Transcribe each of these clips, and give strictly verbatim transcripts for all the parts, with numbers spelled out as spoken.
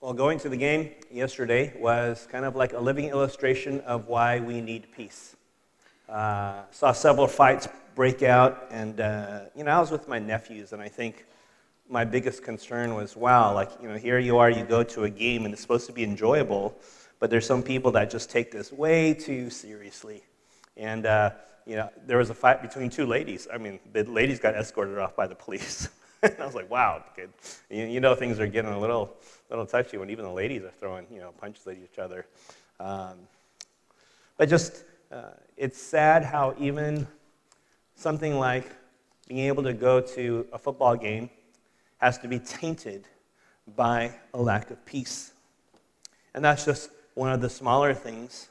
Well, going to the game yesterday was kind of like a living illustration of why we need peace. Uh, saw several fights break out, and uh, you know, I was with my nephews, and I think my biggest concern was, wow, like, you know, here you are, you go to a game, and it's supposed to be enjoyable, but there's some people that just take this way too seriously. And uh, you know, there was a fight between two ladies. I mean, the ladies got escorted off by the police. And I was like, wow, kid. You, you know things are getting a little little touchy when even the ladies are throwing, you know, punches at each other. Um, but just, uh, it's sad how even something like being able to go to a football game has to be tainted by a lack of peace. And that's just one of the smaller things.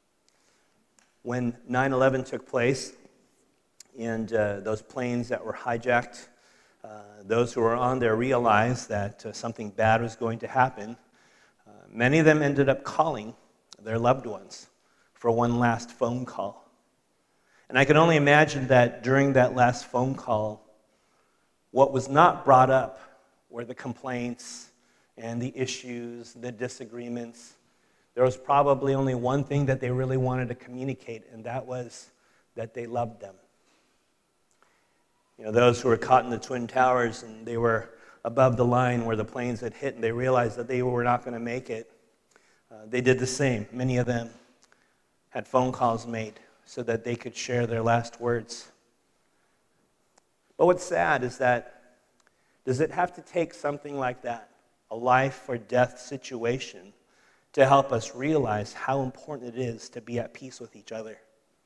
When nine eleven took place, and uh, those planes that were hijacked, Uh, those who were on there realized that uh, something bad was going to happen. Uh, many of them ended up calling their loved ones for one last phone call. And I can only imagine that during that last phone call, what was not brought up were the complaints and the issues, the disagreements. There was probably only one thing that they really wanted to communicate, and that was that they loved them. You know, those who were caught in the Twin Towers and they were above the line where the planes had hit and they realized that they were not going to make it, uh, they did the same. Many of them had phone calls made so that they could share their last words. But what's sad is that, does it have to take something like that, a life or death situation, to help us realize how important it is to be at peace with each other?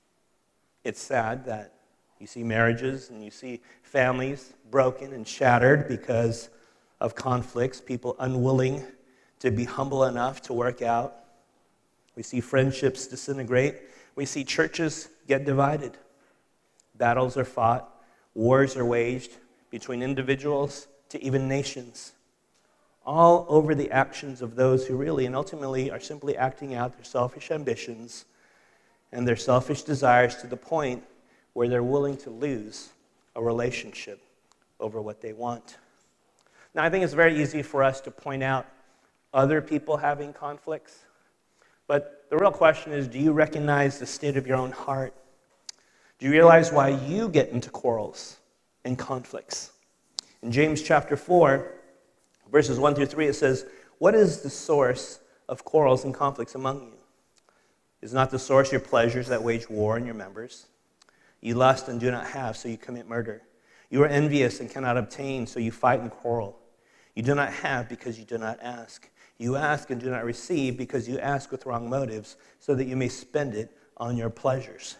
It's sad that you see marriages and you see families broken and shattered because of conflicts, people unwilling to be humble enough to work out. We see friendships disintegrate. We see churches get divided. Battles are fought. Wars are waged between individuals to even nations, all over the actions of those who really and ultimately are simply acting out their selfish ambitions and their selfish desires to the point where they're willing to lose a relationship over what they want. Now, I think it's very easy for us to point out other people having conflicts, but the real question is, do you recognize the state of your own heart? Do you realize why you get into quarrels and conflicts? In James chapter four, verses one through three, it says, "What is the source of quarrels and conflicts among you? Is not the source your pleasures that wage war in your members? You lust and do not have, so you commit murder. You are envious and cannot obtain, so you fight and quarrel. You do not have because you do not ask. You ask and do not receive because you ask with wrong motives, so that you may spend it on your pleasures."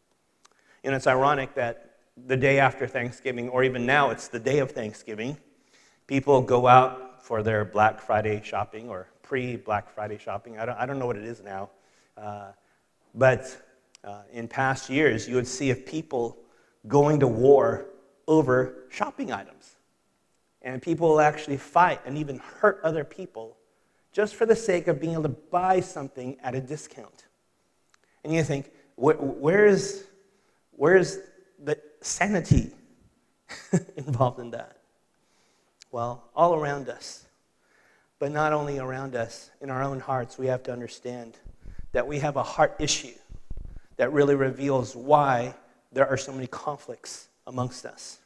You know, it's ironic that the day after Thanksgiving, or even now it's the day of Thanksgiving, people go out for their Black Friday shopping or pre-Black Friday shopping. I don't, I don't know what it is now. Uh, but... Uh, in past years, you would see of people going to war over shopping items. And people will actually fight and even hurt other people just for the sake of being able to buy something at a discount. And you think, where, where is, where is the sanity involved in that? Well, all around us. But not only around us, in our own hearts, we have to understand that we have a heart issue that really reveals why there are so many conflicts amongst us.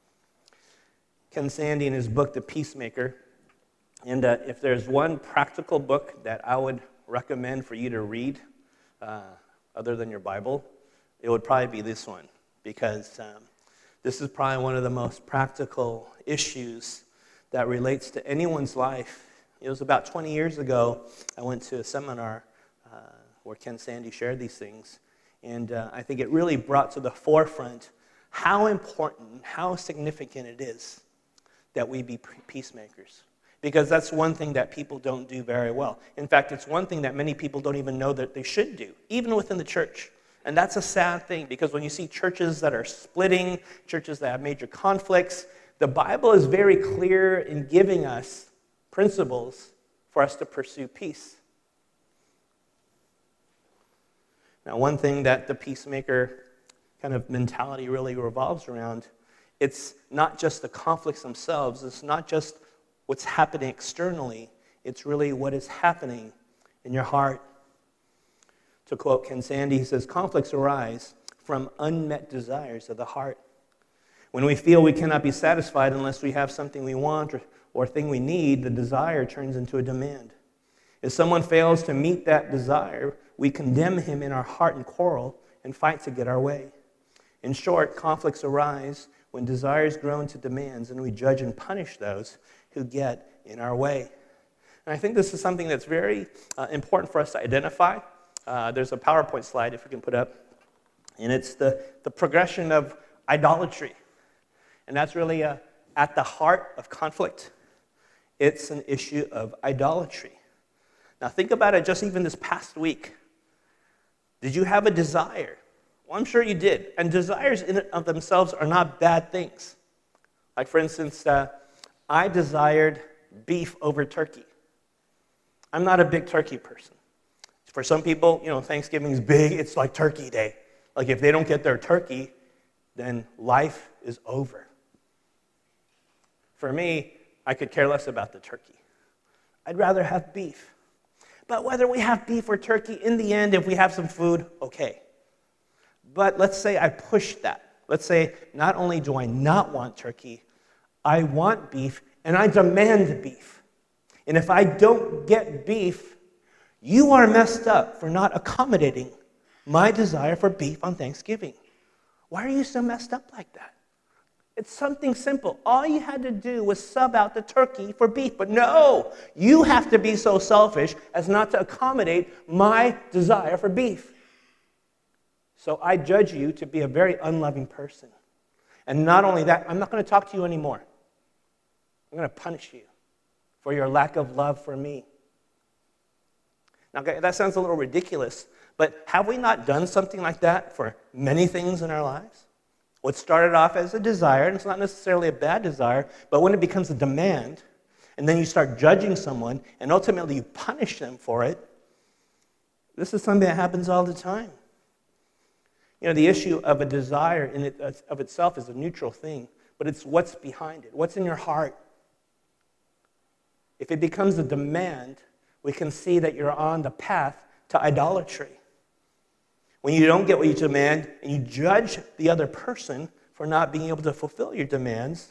Ken Sande, in his book, The Peacemaker, and uh, if there's one practical book that I would recommend for you to read, uh, other than your Bible, it would probably be this one, because um, this is probably one of the most practical issues that relates to anyone's life. It was about twenty years ago, I went to a seminar uh, where Ken Sande shared these things. And uh, I think it really brought to the forefront how important, how significant it is that we be peacemakers. Because that's one thing that people don't do very well. In fact, it's one thing that many people don't even know that they should do, even within the church. And that's a sad thing, because when you see churches that are splitting, churches that have major conflicts, the Bible is very clear in giving us principles for us to pursue peace. Now, one thing that the peacemaker kind of mentality really revolves around, it's not just the conflicts themselves, it's not just what's happening externally, It's really what is happening in your heart. To quote Ken Sande, he says, conflicts arise from unmet desires of the heart. When we feel we cannot be satisfied unless we have something we want or, or thing we need, the desire turns into a demand. If someone fails to meet that desire, we condemn him in our heart and quarrel and fight to get our way. In short, conflicts arise when desires grow into demands and we judge and punish those who get in our way. And I think this is something that's very uh, important for us to identify. Uh, there's a PowerPoint slide, if we can put up, and it's the, the progression of idolatry. And that's really uh, at the heart of conflict. It's an issue of idolatry. Now think about it just even this past week. Did you have a desire? Well, I'm sure you did. And desires in and of themselves are not bad things. Like, for instance, uh, I desired beef over turkey. I'm not a big turkey person. For some people, you know, Thanksgiving is big. It's like Turkey Day. Like, if they don't get their turkey, then life is over. For me, I could care less about the turkey. I'd rather have beef. But whether we have beef or turkey, in the end, if we have some food, okay. But let's say I push that. Let's say not only do I not want turkey, I want beef, and I demand beef. And if I don't get beef, you are messed up for not accommodating my desire for beef on Thanksgiving. Why are you so messed up like that? It's something simple. All you had to do was sub out the turkey for beef. But no, you have to be so selfish as not to accommodate my desire for beef. So I judge you to be a very unloving person. And not only that, I'm not going to talk to you anymore. I'm going to punish you for your lack of love for me. Now, that sounds a little ridiculous, but have we not done something like that for many things in our lives? What started off as a desire, and it's not necessarily a bad desire, but when it becomes a demand, and then you start judging someone, and ultimately you punish them for it, this is something that happens all the time. You know, the issue of a desire in it of itself is a neutral thing, but it's what's behind it, what's in your heart. If it becomes a demand, we can see that you're on the path to idolatry. When you don't get what you demand and you judge the other person for not being able to fulfill your demands,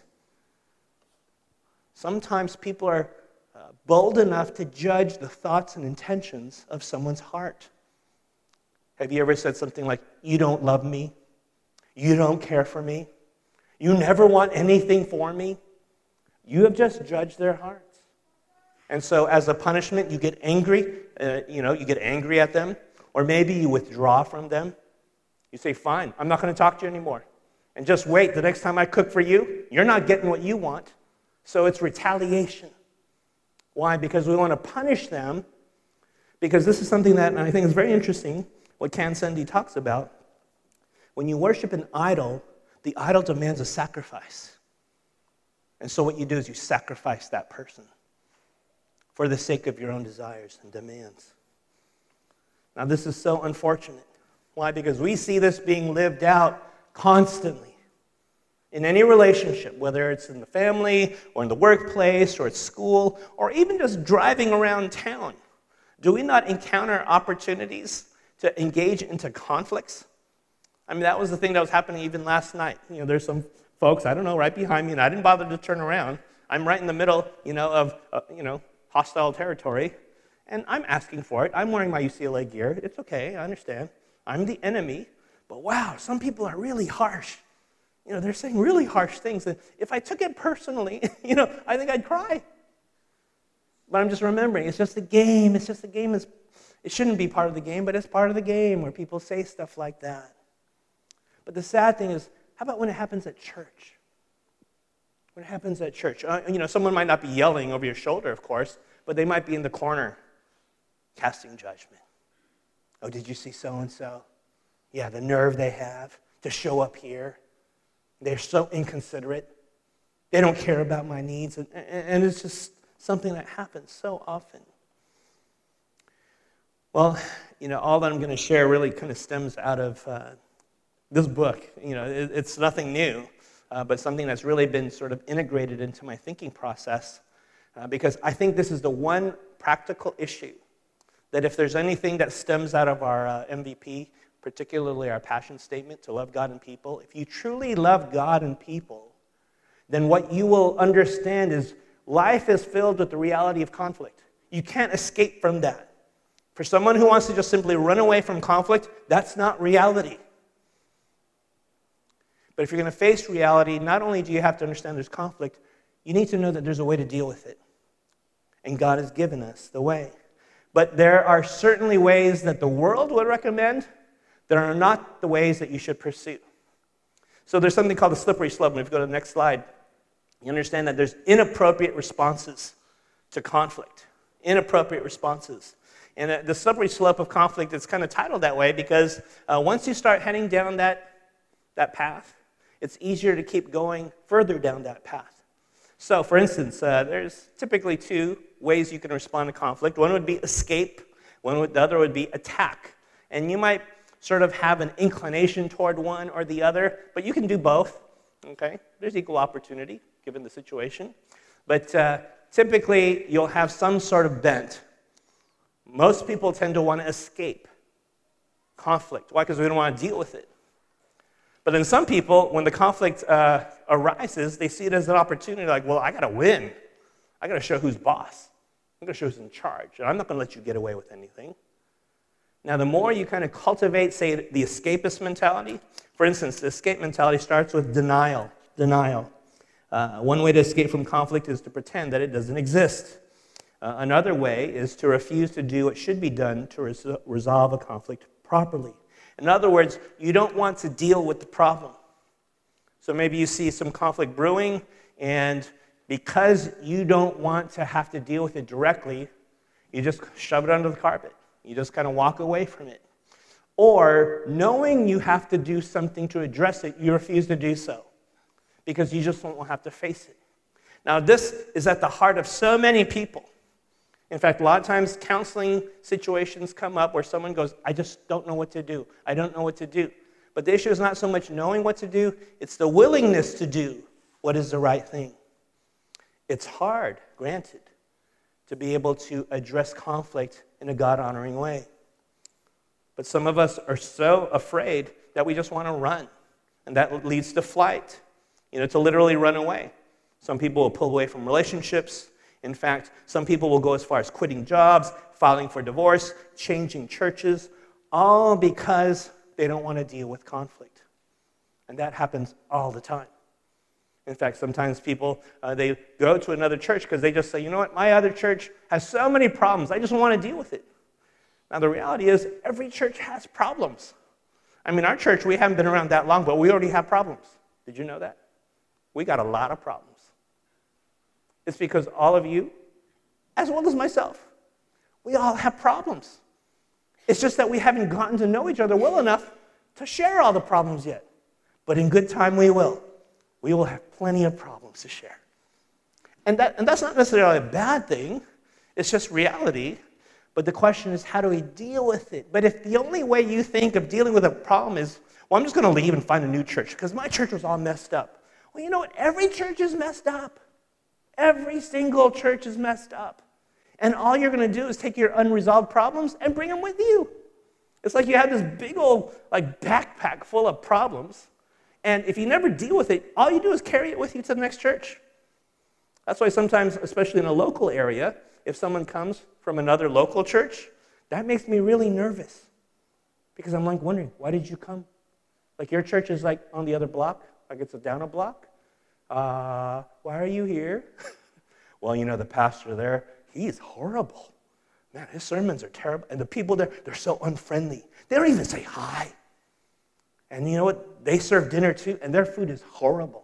sometimes people are uh, bold enough to judge the thoughts and intentions of someone's heart. Have you ever said something like, you don't love me, you don't care for me, you never want anything for me? You have just judged their hearts. And so as a punishment, you get angry, uh, you know, you get angry at them, or maybe you withdraw from them. You say, fine, I'm not going to talk to you anymore. And just wait, the next time I cook for you, you're not getting what you want. So it's retaliation. Why? Because we want to punish them, because this is something that I think is very interesting, what Ken Sande talks about. When you worship an idol, the idol demands a sacrifice. And so what you do is you sacrifice that person for the sake of your own desires and demands. Now, this is so unfortunate. Why? Because we see this being lived out constantly in any relationship, whether it's in the family or in the workplace or at school or even just driving around town. Do we not encounter opportunities to engage into conflicts? I mean, that was the thing that was happening even last night. You know, there's some folks, I don't know, right behind me, and I didn't bother to turn around. I'm right in the middle, you know, of, uh, you know, hostile territory, and I'm asking for it. I'm wearing my U C L A gear. It's okay, I understand. I'm the enemy, but wow, some people are really harsh. You know, they're saying really harsh things, and if I took it personally, you know, I think I'd cry. But I'm just remembering, it's just a game. It's just a game. It's, it shouldn't be part of the game, but it's part of the game where people say stuff like that. But the sad thing is, how about when it happens at church? When it happens at church, uh, you know, someone might not be yelling over your shoulder, of course, but they might be in the corner casting judgment. Oh, did you see so-and-so? Yeah, the nerve they have to show up here. They're so inconsiderate. They don't care about my needs. And, and it's just something that happens so often. Well, you know, all that I'm going to share really kind of stems out of uh, this book. You know, it, it's nothing new. Uh, but something that's really been sort of integrated into my thinking process uh, because I think this is the one practical issue that if there's anything that stems out of our uh, M V P, particularly our passion statement to love God and people, if you truly love God and people, then what you will understand is life is filled with the reality of conflict. You can't escape from that. For someone who wants to just simply run away from conflict, that's not reality. But if you're going to face reality, not only do you have to understand there's conflict, you need to know that there's a way to deal with it. And God has given us the way. But there are certainly ways that the world would recommend that are not the ways that you should pursue. So there's something called the slippery slope. And if you go to the next slide, you understand that there's inappropriate responses to conflict. Inappropriate responses. And uh, the slippery slope of conflict is kind of titled that way because uh, once you start heading down that, that path, it's easier to keep going further down that path. So, for instance, uh, there's typically two ways you can respond to conflict. One would be escape. One would, the other would be attack. And you might sort of have an inclination toward one or the other, but you can do both. Okay? There's equal opportunity given the situation. But uh, typically, you'll have some sort of bent. Most people tend to want to escape conflict. Why? Because we don't want to deal with it. But then some people, when the conflict uh, arises, they see it as an opportunity, like, well, I got to win. I got to show who's boss. I'm going to show who's in charge. And I'm not going to let you get away with anything. Now, the more you kind of cultivate, say, the escapist mentality, for instance, the escape mentality starts with denial. Denial. Uh, one way to escape from conflict is to pretend that it doesn't exist. Uh, another way is to refuse to do what should be done to res- resolve a conflict properly. In other words, you don't want to deal with the problem. So maybe you see some conflict brewing, and because you don't want to have to deal with it directly, you just shove it under the carpet. You just kind of walk away from it. Or, knowing you have to do something to address it, you refuse to do so because you just won't have to face it. Now, this is at the heart of so many people. In fact, a lot of times counseling situations come up where someone goes, I just don't know what to do. I don't know what to do. But the issue is not so much knowing what to do, it's the willingness to do what is the right thing. It's hard, granted, to be able to address conflict in a God-honoring way. But some of us are so afraid that we just want to run. And that leads to flight, you know, to literally run away. Some people will pull away from relationships. In fact, some people will go as far as quitting jobs, filing for divorce, changing churches, all because they don't want to deal with conflict. And that happens all the time. In fact, sometimes people, uh, they go to another church because they just say, you know what, my other church has so many problems, I just don't want to deal with it. Now, the reality is every church has problems. I mean, our church, we haven't been around that long, but we already have problems. Did you know that? We got a lot of problems. It's because all of you, as well as myself, we all have problems. It's just that we haven't gotten to know each other well enough to share all the problems yet. But in good time, we will. We will have plenty of problems to share. And that and that's not necessarily a bad thing. It's just reality. But the question is, how do we deal with it? But if the only way you think of dealing with a problem is, well, I'm just going to leave and find a new church because my church was all messed up. Well, you know what? Every church is messed up. Every single church is messed up. And all you're going to do is take your unresolved problems and bring them with you. It's like you have this big old like backpack full of problems. And if you never deal with it, all you do is carry it with you to the next church. That's why sometimes, especially in a local area, if someone comes from another local church, that makes me really nervous. Because I'm like wondering, why did you come? Like your church is like on the other block, like it's down a block. Uh, why are you here? Well, you know, the pastor there, he's horrible. Man, his sermons are terrible. And the people there, they're so unfriendly. They don't even say hi. And you know what? They serve dinner too, and their food is horrible.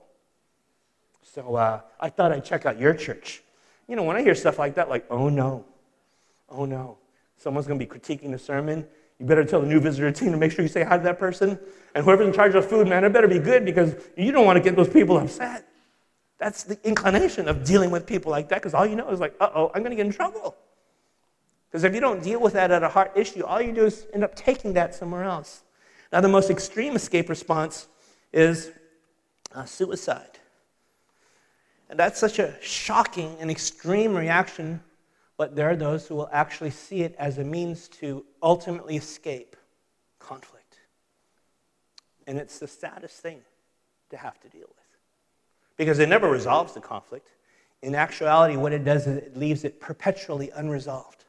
So uh, I thought I'd check out your church. You know, when I hear stuff like that, like, oh no, oh no. Someone's going to be critiquing the sermon. You better tell the new visitor team to make sure you say hi to that person. And whoever's in charge of food, man, it better be good because you don't want to get those people upset. That's the inclination of dealing with people like that because all you know is like, uh-oh, I'm going to get in trouble. Because if you don't deal with that at a heart issue, all you do is end up taking that somewhere else. Now, the most extreme escape response is uh, suicide. And that's such a shocking and extreme reaction, but there are those who will actually see it as a means to ultimately escape conflict. And it's the saddest thing to have to deal with, because it never resolves the conflict. In actuality, what it does is it leaves it perpetually unresolved.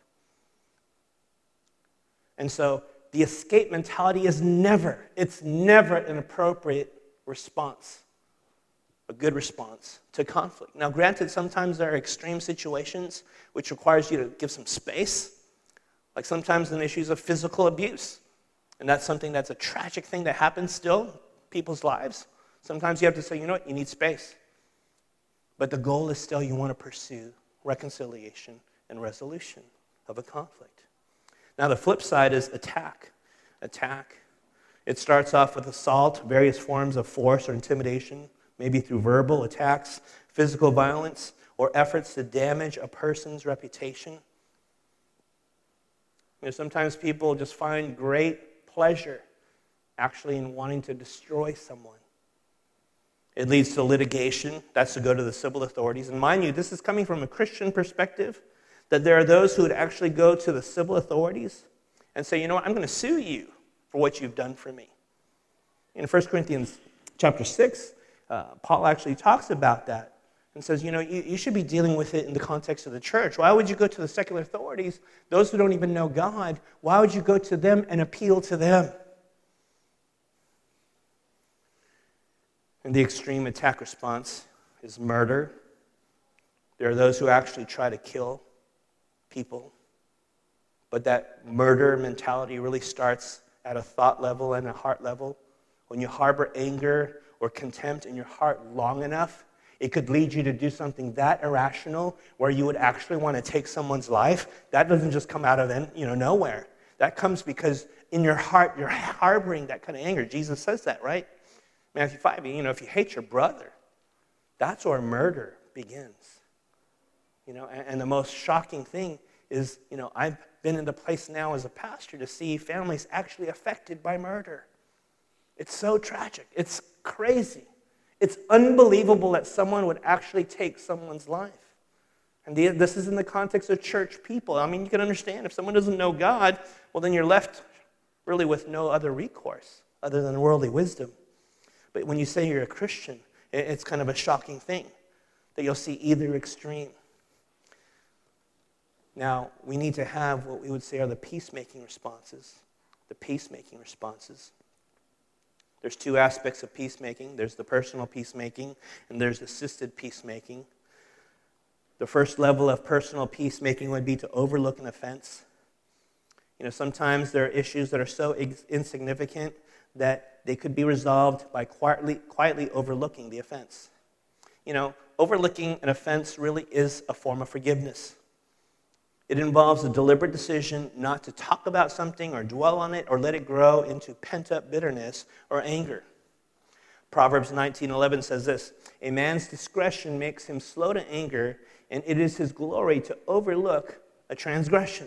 And so the escape mentality is never, it's never an appropriate response, a good response to conflict. Now, granted, sometimes there are extreme situations which requires you to give some space, like sometimes in issues of physical abuse. And that's something that's a tragic thing that happens still in people's lives. Sometimes you have to say, you know what, you need space. But the goal is still you want to pursue reconciliation and resolution of a conflict. Now, the flip side is attack. Attack. It starts off with assault, various forms of force or intimidation, maybe through verbal attacks, physical violence, or efforts to damage a person's reputation. You know, sometimes people just find great pleasure actually in wanting to destroy someone. It leads to litigation. That's to go to the civil authorities. And mind you, this is coming from a Christian perspective, that there are those who would actually go to the civil authorities and say, you know what, I'm going to sue you for what you've done for me. In First Corinthians chapter six, uh, Paul actually talks about that and says, you know, you, you should be dealing with it in the context of the church. Why would you go to the secular authorities, those who don't even know God? Why would you go to them and appeal to them? And the extreme attack response is murder. There are those who actually try to kill people. But that murder mentality really starts at a thought level and a heart level. When you harbor anger or contempt in your heart long enough, it could lead you to do something that irrational where you would actually want to take someone's life. That doesn't just come out of you know nowhere. That comes because in your heart you're harboring that kind of anger. Jesus says that, right? Matthew five, you know, if you hate your brother, that's where murder begins. You know, and, and the most shocking thing is, you know, I've been in the place now as a pastor to see families actually affected by murder. It's so tragic. It's crazy. It's unbelievable that someone would actually take someone's life. And the, this is in the context of church people. I mean, you can understand if someone doesn't know God, well, then you're left really with no other recourse other than worldly wisdom. But when you say you're a Christian, it's kind of a shocking thing that you'll see either extreme. Now, we need to have what we would say are the peacemaking responses. The peacemaking responses. There's two aspects of peacemaking. There's the personal peacemaking, and there's assisted peacemaking. The first level of personal peacemaking would be to overlook an offense. You know, sometimes there are issues that are so insignificant that they could be resolved by quietly, quietly overlooking the offense. You know, overlooking an offense really is a form of forgiveness. It involves a deliberate decision not to talk about something or dwell on it or let it grow into pent-up bitterness or anger. Proverbs nineteen eleven says this, "A man's discretion makes him slow to anger, and it is his glory to overlook a transgression."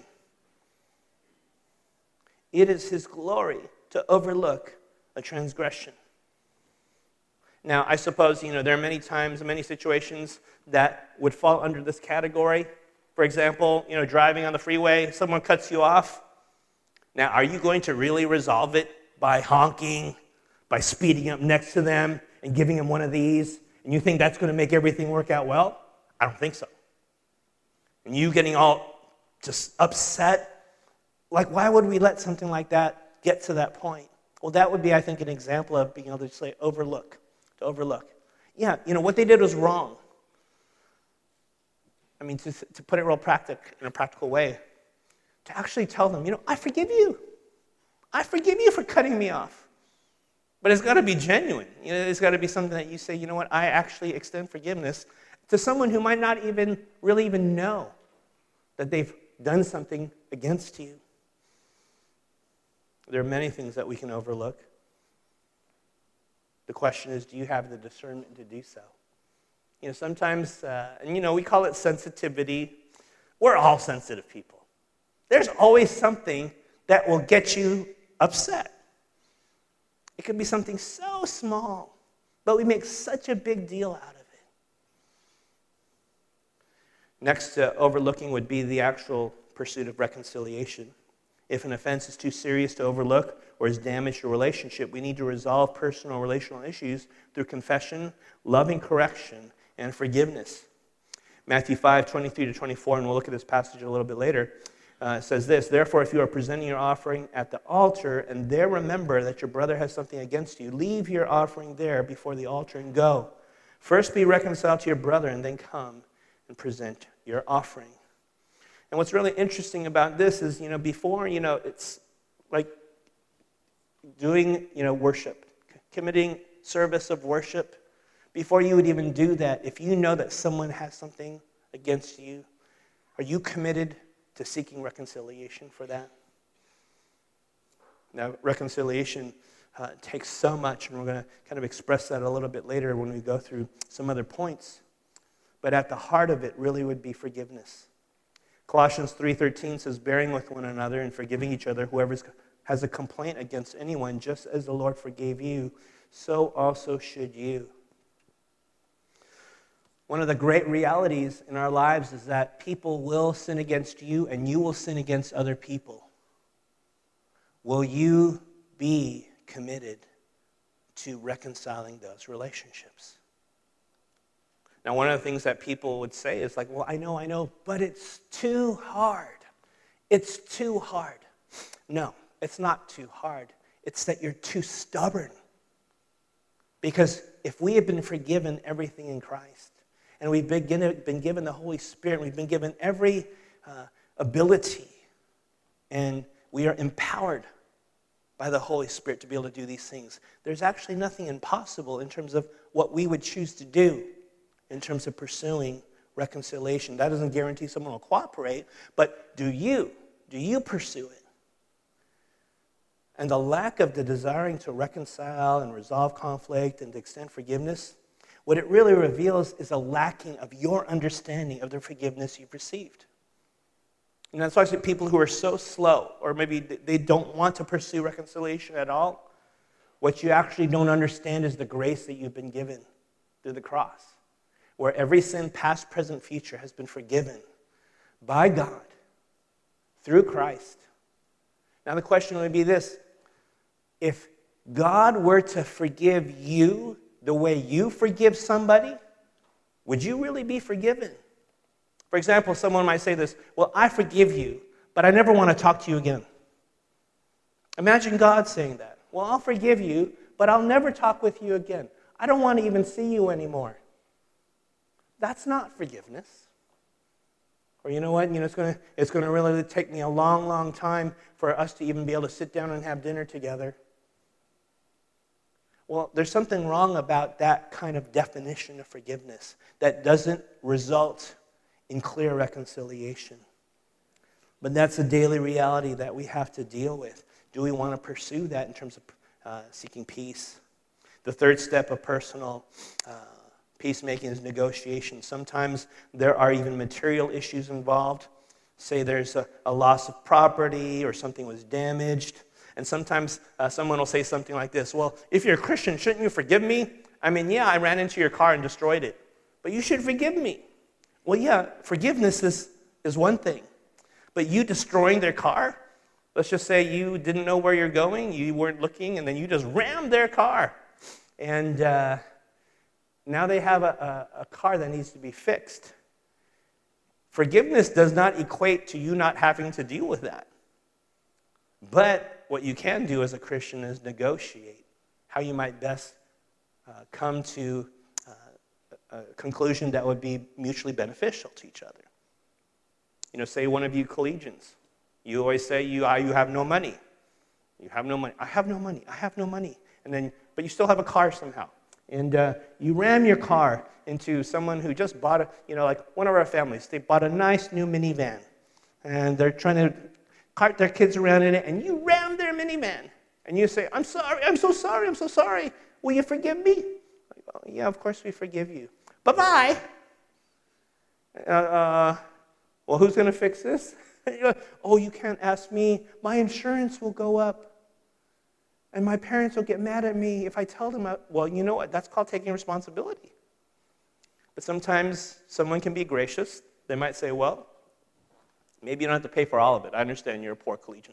It is his glory to overlook a transgression. Now, I suppose, you know, there are many times, many situations that would fall under this category. For example, you know, driving on the freeway, someone cuts you off. Now, are you going to really resolve it by honking, by speeding up next to them and giving them one of these? And you think that's going to make everything work out well? I don't think so. And you getting all just upset, like, why would we let something like that get to that point? Well, that would be, I think, an example of being able to say overlook, to overlook. Yeah, you know, what they did was wrong. I mean, to, to put it real practical, in a practical way, to actually tell them, you know, I forgive you. I forgive you for cutting me off. But it's got to be genuine. You know, it's got to be something that you say, you know what, I actually extend forgiveness to someone who might not even really even know that they've done something against you. There are many things that we can overlook. The question is, do you have the discernment to do so? You know, sometimes, uh, and you know, we call it sensitivity. We're all sensitive people. There's always something that will get you upset. It could be something so small, but we make such a big deal out of it. Next to overlooking would be the actual pursuit of reconciliation. If an offense is too serious to overlook or has damaged your relationship, we need to resolve personal relational issues through confession, loving correction, and forgiveness. Matthew five, twenty-three to twenty-four, and we'll look at this passage a little bit later, uh, says this, "Therefore, if you are presenting your offering at the altar, and there remember that your brother has something against you, leave your offering there before the altar and go. First be reconciled to your brother, and then come and present your offering." And what's really interesting about this is, you know, before, you know, it's like doing, you know, worship, committing service of worship. Before you would even do that, if you know that someone has something against you, are you committed to seeking reconciliation for that? Now, reconciliation uh, takes so much, and we're going to kind of express that a little bit later when we go through some other points. But at the heart of it really would be forgiveness. Colossians three thirteen says, "Bearing with one another and forgiving each other, whoever has a complaint against anyone, just as the Lord forgave you, so also should you." One of the great realities in our lives is that people will sin against you and you will sin against other people. Will you be committed to reconciling those relationships? Now, one of the things that people would say is like, well, I know, I know, but it's too hard. It's too hard. No, it's not too hard. It's that you're too stubborn. Because if we have been forgiven everything in Christ, and we've been given, been given the Holy Spirit, we've been given every uh, ability, and we are empowered by the Holy Spirit to be able to do these things, there's actually nothing impossible in terms of what we would choose to do in terms of pursuing reconciliation. That doesn't guarantee someone will cooperate, but do you? Do you pursue it? And the lack of the desiring to reconcile and resolve conflict and to extend forgiveness, what it really reveals is a lacking of your understanding of the forgiveness you've received. And that's why I say people who are so slow, or maybe they don't want to pursue reconciliation at all, what you actually don't understand is the grace that you've been given through the cross, where every sin, past, present, future, has been forgiven by God through Christ. Now the question would be this: if God were to forgive you the way you forgive somebody, would you really be forgiven? For example, someone might say this, well, I forgive you, but I never want to talk to you again. Imagine God saying that. Well, I'll forgive you, but I'll never talk with you again. I don't want to even see you anymore. That's not forgiveness. Or you know what? You know, it's going to it's going to really take me a long, long time for us to even be able to sit down and have dinner together. Well, there's something wrong about that kind of definition of forgiveness that doesn't result in clear reconciliation. But that's a daily reality that we have to deal with. Do we want to pursue that in terms of uh, seeking peace? The third step of personal uh, peacemaking is negotiation. Sometimes there are even material issues involved. Say there's a, a loss of property or something was damaged. And sometimes uh, someone will say something like this, well, if you're a Christian, shouldn't you forgive me? I mean, yeah, I ran into your car and destroyed it, but you should forgive me. Well, yeah, forgiveness is, is one thing, but you destroying their car, let's just say you didn't know where you're going, you weren't looking, and then you just rammed their car. And uh, now they have a, a, a car that needs to be fixed. Forgiveness does not equate to you not having to deal with that. But what you can do as a Christian is negotiate how you might best uh, come to uh, a conclusion that would be mutually beneficial to each other. You know, say one of you collegians, you always say you uh, you have no money. You have no money. I have no money. I have no money. And then, but you still have a car somehow. And uh, you ram your car into someone who just bought a, you know, like one of our families. They bought a nice new minivan, and they're trying to cart their kids around in it, and you ram their minivan. And you say, I'm sorry, I'm so sorry, I'm so sorry. Will you forgive me? Like, oh, yeah, of course we forgive you. Bye-bye. Uh, uh, well, who's going to fix this? Oh, you can't ask me. My insurance will go up. And my parents will get mad at me if I tell them. I, well, you know what? That's called taking responsibility. But sometimes someone can be gracious They might say, well, maybe you don't have to pay for all of it. I understand you're a poor collegian.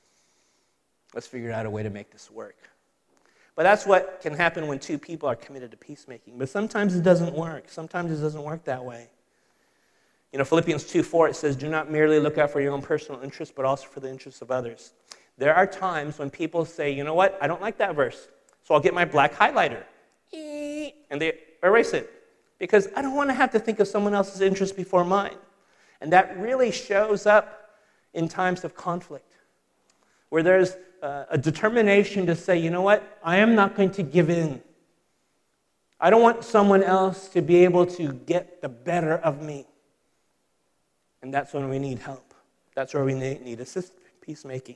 Let's figure out a way to make this work. But that's what can happen when two people are committed to peacemaking. But sometimes it doesn't work. Sometimes it doesn't work that way. You know, Philippians two four, it says, do not merely look out for your own personal interests, but also for the interests of others. There are times when people say, you know what, I don't like that verse, so I'll get my black highlighter, and they erase it, because I don't want to have to think of someone else's interest before mine. And that really shows up in times of conflict, where there's uh, a determination to say, you know what, I am not going to give in. I don't want someone else to be able to get the better of me. And that's when we need help. That's where we need assisted peacemaking.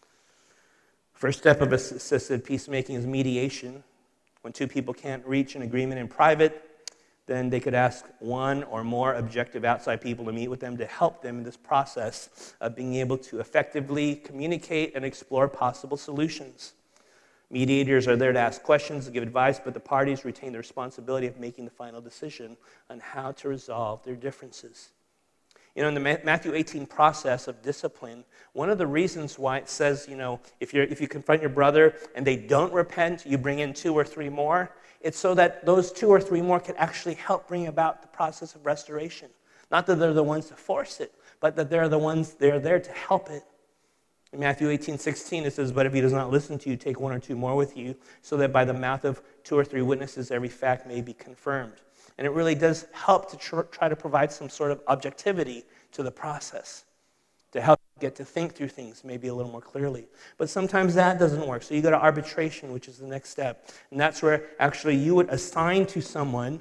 First step of assisted peacemaking is mediation. When two people can't reach an agreement in private, then they could ask one or more objective outside people to meet with them to help them in this process of being able to effectively communicate and explore possible solutions. Mediators are there to ask questions, to give advice, but the parties retain the responsibility of making the final decision on how to resolve their differences. You know, in the Matthew eighteen process of discipline, one of the reasons why it says, you know, if you're if you confront your brother and they don't repent, you bring in two or three more. It's so that those two or three more can actually help bring about the process of restoration. Not that they're the ones to force it, but that they're the ones, they're there to help it. In Matthew eighteen sixteen, it says, but if he does not listen to you, take one or two more with you, so that by the mouth of two or three witnesses, every fact may be confirmed. And it really does help to tr- try to provide some sort of objectivity to the process, to help you get to think through things maybe a little more clearly. But sometimes that doesn't work. So you go to arbitration, which is the next step. And that's where actually you would assign to someone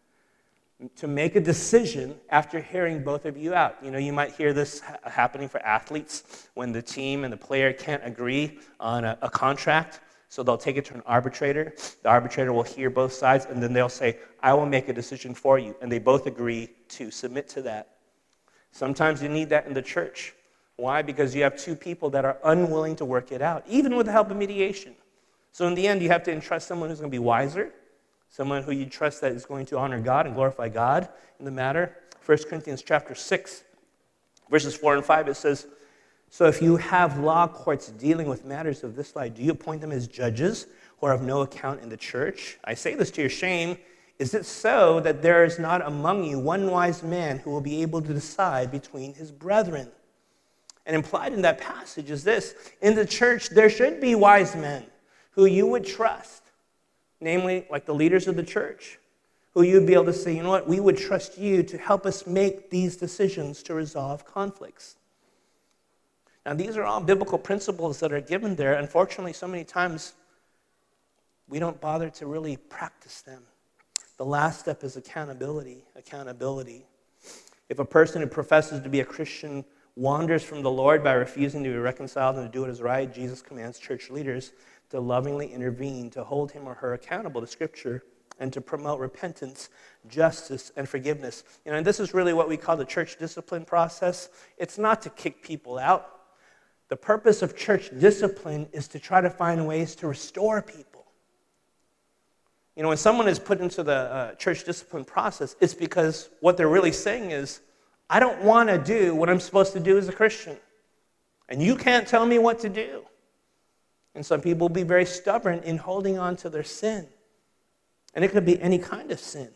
to make a decision after hearing both of you out. You know, you might hear this ha- happening for athletes when the team and the player can't agree on a, a contract. So they'll take it to an arbitrator. The arbitrator will hear both sides, and then they'll say, I will make a decision for you. And they both agree to submit to that. Sometimes you need that in the church. Why? Because you have two people that are unwilling to work it out, even with the help of mediation. So in the end, you have to entrust someone who's going to be wiser, someone who you trust that is going to honor God and glorify God in the matter. First Corinthians chapter six, verses four and five, it says, so if you have law courts dealing with matters of this life, do you appoint them as judges who are of no account in the church? I say this to your shame. Is it so that there is not among you one wise man who will be able to decide between his brethren? And implied in that passage is this: in the church, there should be wise men who you would trust, namely like the leaders of the church, who you'd be able to say, you know what, we would trust you to help us make these decisions to resolve conflicts. Now, these are all biblical principles that are given there. Unfortunately, so many times we don't bother to really practice them. The last step is accountability. Accountability. If a person who professes to be a Christian wanders from the Lord by refusing to be reconciled and to do what is right, Jesus commands church leaders to lovingly intervene, to hold him or her accountable to Scripture, and to promote repentance, justice, and forgiveness. You know, and this is really what we call the church discipline process. It's not to kick people out. The purpose of church discipline is to try to find ways to restore people. You know, when someone is put into the uh, church discipline process, it's because what they're really saying is, I don't want to do what I'm supposed to do as a Christian. And you can't tell me what to do. And some people will be very stubborn in holding on to their sin. And it could be any kind of sin.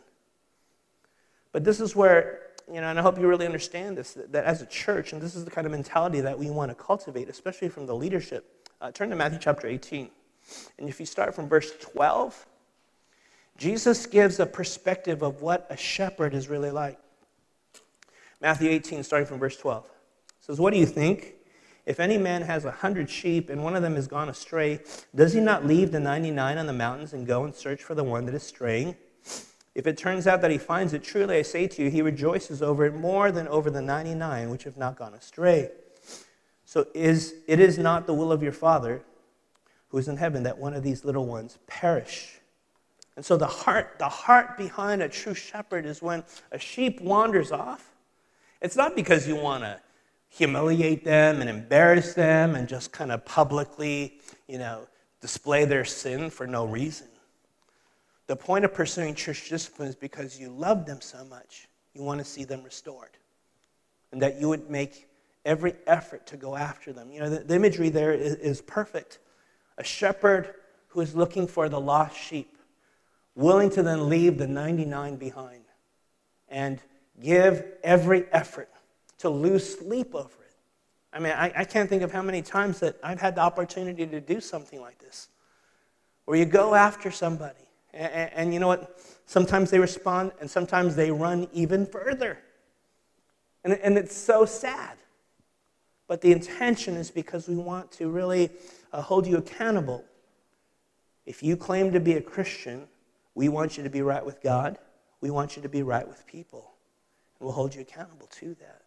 But this is where, you know, and I hope you really understand this, that, that as a church, and this is the kind of mentality that we want to cultivate, especially from the leadership. Uh, turn to Matthew chapter eighteen. And if you start from verse twelve, Jesus gives a perspective of what a shepherd is really like. Matthew eighteen, starting from verse twelve. It says, what do you think? If any man has a hundred sheep and one of them has gone astray, does he not leave the ninety-nine on the mountains and go and search for the one that is straying? If it turns out that he finds it, truly I say to you, he rejoices over it more than over the ninety-nine which have not gone astray. So is it is not the will of your Father who is in heaven that one of these little ones perish. And so the heart, the heart behind a true shepherd is when a sheep wanders off. It's not because you want to humiliate them and embarrass them and just kind of publicly, you know, display their sin for no reason. The point of pursuing church discipline is because you love them so much, you want to see them restored. and that you would make every effort to go after them. You know, the, the imagery there is, is perfect. A shepherd who is looking for the lost sheep, willing to then leave the ninety-nine behind and give every effort to lose sleep over it. I mean, I, I can't think of how many times that I've had the opportunity to do something like this, where you go after somebody, and, and, and you know what? Sometimes they respond, and sometimes they run even further. And, and it's so sad. But the intention is because we want to really uh, hold you accountable. If you claim to be a Christian, we want you to be right with God. We want you to be right with people. And we'll hold you accountable to that.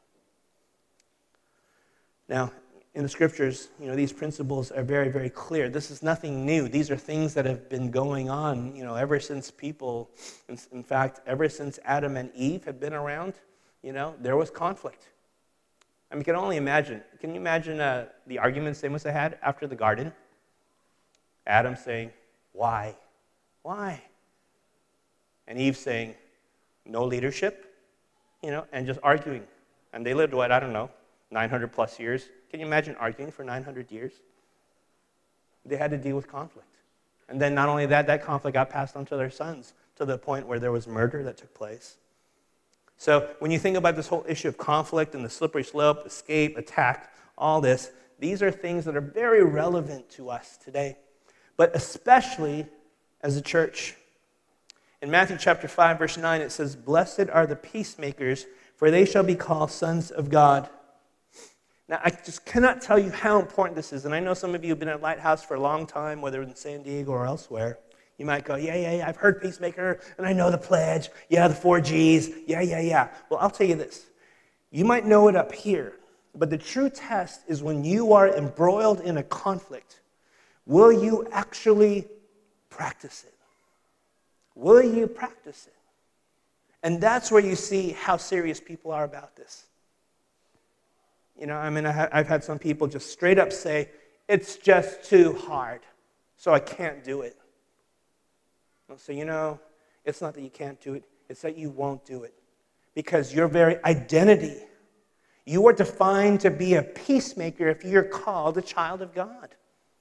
Now, in the scriptures, you know, these principles are very, very clear. This is nothing new. These are things that have been going on, you know, ever since people, in, in fact, ever since Adam and Eve have been around, you know, there was conflict. I mean, you can only imagine. Can you imagine uh, the arguments they must have had after the garden? Adam saying, why? Why? And Eve saying, no leadership, you know, and just arguing. And they lived, what, I don't know, nine hundred plus years. Can you imagine arguing for nine hundred years? They had to deal with conflict. And then not only that, that conflict got passed on to their sons to the point where there was murder that took place. So when you think about this whole issue of conflict and the slippery slope, escape, attack, all this, these are things that are very relevant to us today, but especially as a church. In Matthew chapter five, verse nine, it says, "Blessed are the peacemakers, for they shall be called sons of God." Now, I just cannot tell you how important this is, and I know some of you have been at Lighthouse for a long time, whether in San Diego or elsewhere. You might go, yeah, yeah, yeah, I've heard peacemaker, and I know the pledge. Yeah, the four G's. Yeah, yeah, yeah. Well, I'll tell you this. You might know it up here, but the true test is when you are embroiled in a conflict, will you actually practice it? Will you practice it? And that's where you see how serious people are about this. You know, I mean, I've had some people just straight up say, it's just too hard, so I can't do it. So, you know, it's not that you can't do it, it's that you won't do it. Because your very identity, you are defined to be a peacemaker if you're called a child of God.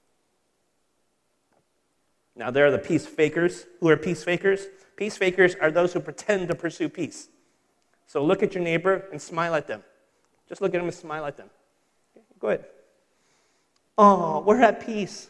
Now, there are the peace fakers. Who are peace fakers? Peace fakers are those who pretend to pursue peace. So look at your neighbor and smile at them. Just look at them and smile at them. Okay, go ahead. Oh, we're at peace.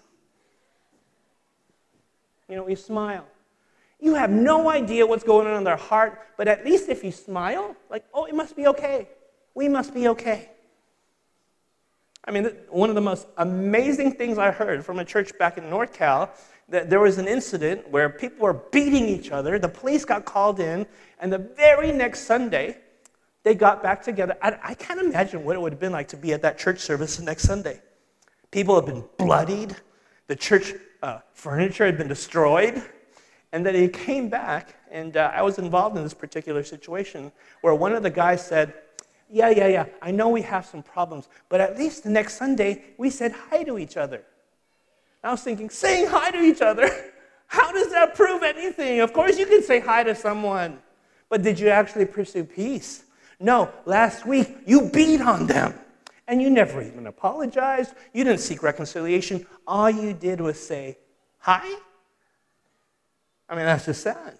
You know, you smile. You have no idea what's going on in their heart, but at least if you smile, like, oh, it must be okay. We must be okay. I mean, one of the most amazing things I heard from a church back in North Cal, that there was an incident where people were beating each other. The police got called in, and the very next Sunday, they got back together. I, I can't imagine what it would have been like to be at that church service the next Sunday. People had been bloodied. The church uh, furniture had been destroyed. And then he came back, and uh, I was involved in this particular situation where one of the guys said, yeah, yeah, yeah, I know we have some problems, but at least the next Sunday, we said hi to each other. And I was thinking, saying hi to each other? How does that prove anything? Of course you can say hi to someone, but did you actually pursue peace? No, last week, you beat on them, and you never even apologized. You didn't seek reconciliation. All you did was say, hi? I mean, that's just sad.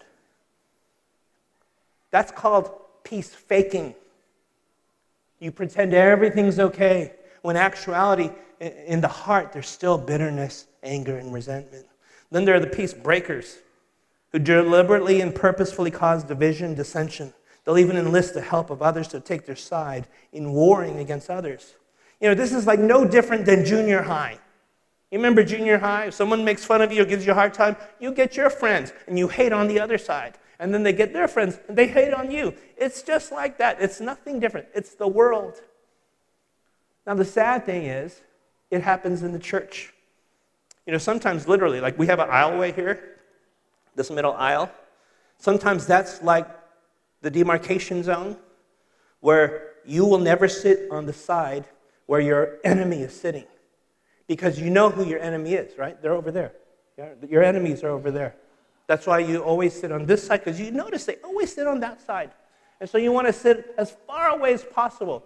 That's called peace faking. You pretend everything's okay, when actuality, in the heart, there's still bitterness, anger, and resentment. Then there are the peace breakers, who deliberately and purposefully cause division, dissension. They'll even enlist the help of others to take their side in warring against others. You know, this is like no different than junior high. You remember junior high? If someone makes fun of you or gives you a hard time, you get your friends and you hate on the other side. And then they get their friends and they hate on you. It's just like that. It's nothing different. It's the world. Now, the sad thing is, it happens in the church. You know, sometimes literally, like we have an aisleway here, this middle aisle. Sometimes that's like the demarcation zone where you will never sit on the side where your enemy is sitting. Because you know who your enemy is, right? They're over there. Your enemies are over there. That's why you always sit on this side, because you notice they always sit on that side. And so you want to sit as far away as possible.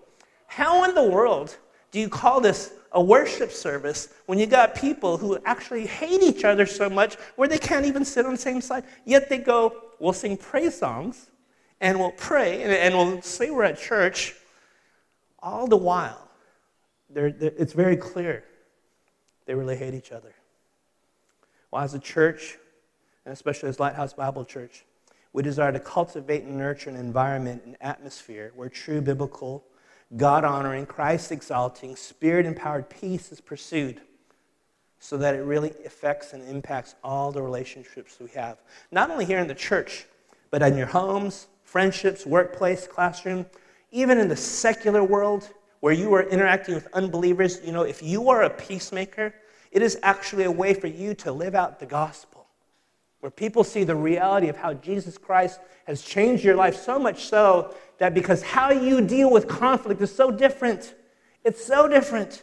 How in the world do you call this a worship service when you got people who actually hate each other so much where they can't even sit on the same side? Yet they go, we'll sing praise songs, and we'll pray, and, and we'll say we're at church. All the while, they're, they're, it's very clear they really hate each other. Well, as a church, and especially as Lighthouse Bible Church, we desire to cultivate and nurture an environment and atmosphere where true biblical, God-honoring, Christ-exalting, Spirit-empowered peace is pursued so that it really affects and impacts all the relationships we have. Not only here in the church, but in your homes, friendships, workplace, classroom, even in the secular world where you are interacting with unbelievers. You know, if you are a peacemaker, it is actually a way for you to live out the gospel, where people see the reality of how Jesus Christ has changed your life so much so that because how you deal with conflict is so different. It's so different.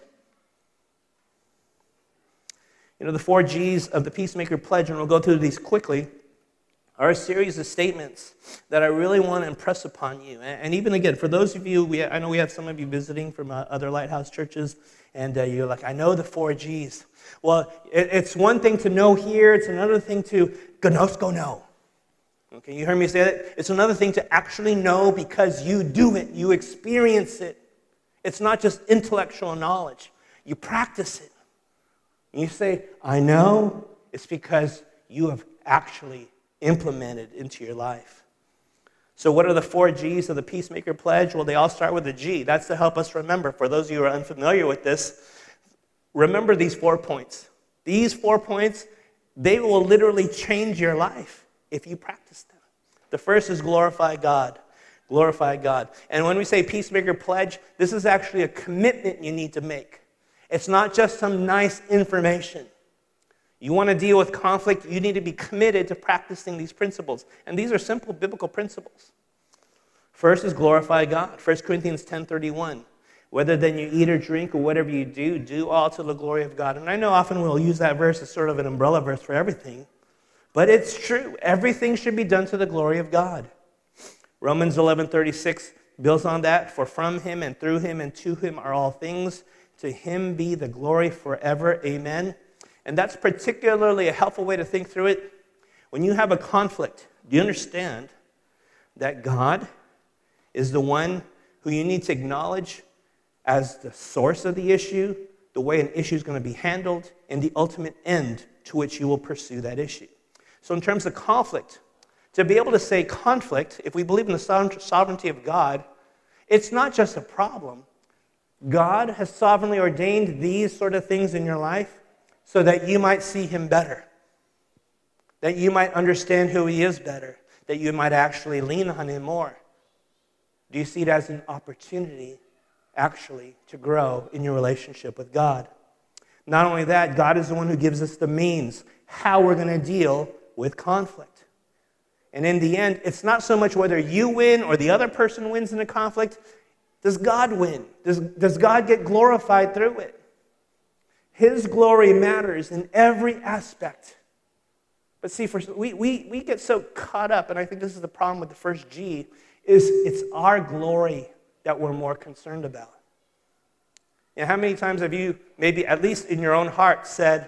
You know, the four G's of the Peacemaker Pledge, and we'll go through these quickly, are a series of statements that I really want to impress upon you. And even again, for those of you, we, I know we have some of you visiting from uh, other Lighthouse churches, and uh, you're like, I know the four G's. Well, it, it's one thing to know here, it's another thing to gnosko know. Okay, you heard me say that? It's another thing to actually know because you do it, you experience it. It's not just intellectual knowledge. You practice it. And you say, I know, it's because you have actually implemented into your life. So what are the four G's of the Peacemaker Pledge? Well, they all start with a G. That's to help us remember. For those of you who are unfamiliar with this, remember these four points. These four points, they will literally change your life if you practice them. The first is glorify God. Glorify God. And when we say Peacemaker Pledge, this is actually a commitment you need to make. It's not just some nice information. You want to deal with conflict, you need to be committed to practicing these principles. And these are simple biblical principles. First is glorify God. First Corinthians ten thirty-one. Whether then you eat or drink or whatever you do, do all to the glory of God. And I know often we'll use that verse as sort of an umbrella verse for everything. But it's true. Everything should be done to the glory of God. Romans eleven thirty-six builds on that. For from him and through him and to him are all things. To him be the glory forever. Amen. And that's particularly a helpful way to think through it. When you have a conflict, do you understand that God is the one who you need to acknowledge as the source of the issue, the way an issue is going to be handled, and the ultimate end to which you will pursue that issue? So in terms of conflict, to be able to say conflict, if we believe in the sovereignty of God, it's not just a problem. God has sovereignly ordained these sort of things in your life so that you might see him better, that you might understand who he is better, that you might actually lean on him more. Do you see it as an opportunity, actually, to grow in your relationship with God? Not only that, God is the one who gives us the means, how we're going to deal with conflict. And in the end, it's not so much whether you win or the other person wins in a conflict. Does God win? Does, does God get glorified through it? His glory matters in every aspect. But see, for, we, we, we get so caught up, and I think this is the problem with the first G, is it's our glory that we're more concerned about. You know, how many times have you, maybe at least in your own heart, said,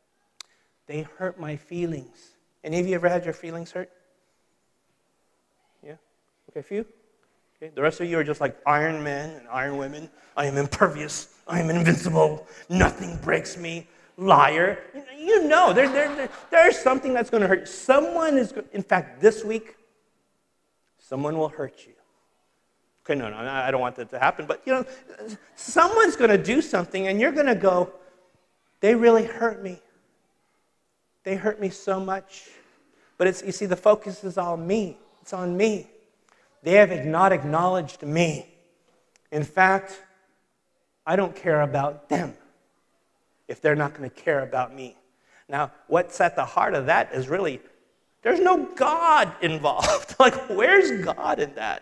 they hurt my feelings? Any of you ever had your feelings hurt? Yeah? Okay, a few? Okay. The rest of you are just like iron men and iron women. I am impervious. I am invincible. Nothing breaks me. Liar. You know, there, there, there, there's something that's going to hurt you. Someone is, in fact, this week, someone will hurt you. Okay, no, no, I don't want that to happen. But, you know, someone's going to do something, and you're going to go, they really hurt me. They hurt me so much. But it's, you see, the focus is on me. It's on me. They have not acknowledged me. In fact, I don't care about them if they're not going to care about me. Now, what's at the heart of that is really, there's no God involved. Like, where's God in that?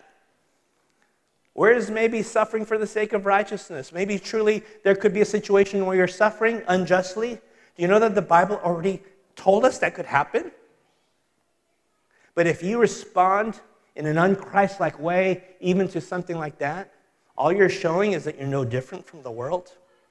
Where's maybe suffering for the sake of righteousness? Maybe truly there could be a situation where you're suffering unjustly. Do you know that the Bible already told us that could happen? But if you respond in an un-Christ-like way, even to something like that, All you're showing is that you're no different from the world.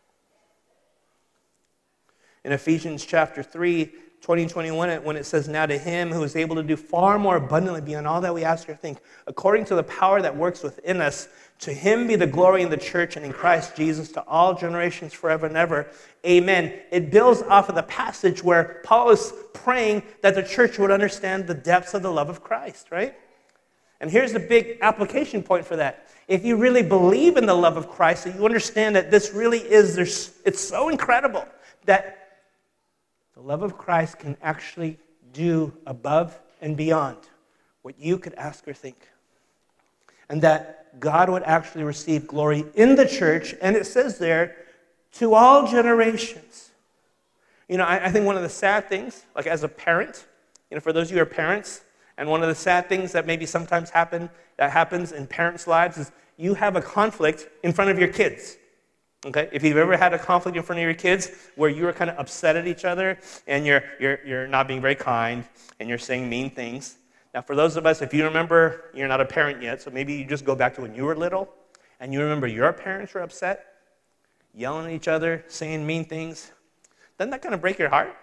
In Ephesians chapter three, twenty, twenty-one, when it says, now to him who is able to do far more abundantly beyond all that we ask or think, according to the power that works within us, to him be the glory in the church and in Christ Jesus to all generations forever and ever. Amen. It builds off of the passage where Paul is praying that the church would understand the depths of the love of Christ, right? And here's the big application point for that. If you really believe in the love of Christ, and you understand that this really is, there's, it's so incredible that the love of Christ can actually do above and beyond what you could ask or think. And that God would actually receive glory in the church, and it says there, to all generations. You know, I, I think one of the sad things, like as a parent, you know, for those of you who are parents, and one of the sad things that maybe sometimes happen, that happens in parents' lives is you have a conflict in front of your kids. Okay? If you've ever had a conflict in front of your kids where you were kind of upset at each other and you're you're you're not being very kind and you're saying mean things. Now, for those of us, if you remember, you're not a parent yet, so maybe you just go back to when you were little and you remember your parents were upset, yelling at each other, saying mean things. Doesn't that kind of break your heart?